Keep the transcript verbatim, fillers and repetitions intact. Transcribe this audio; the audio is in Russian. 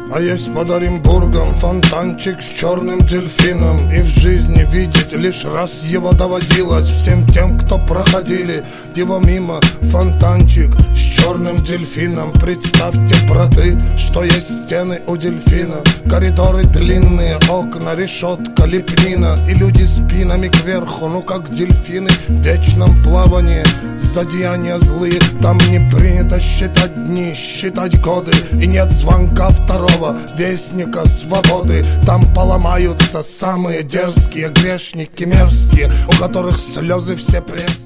А есть под Оренбургом фонтанчик с черным дельфином, и в жизни видеть лишь раз его доводилось всем тем, кто проходили его мимо. Фонтанчик с черным дельфином. Представьте, браты, что есть стены у дельфина, коридоры длинные, окна, решетка, лепнина, и люди спинами кверху, ну как дельфины в вечном плавании. За деяния злые там не принято считать дни, считать годы, и нет звонка второго вестника свободы. Там поломаются самые дерзкие грешники мерзкие, у которых слезы все пресс.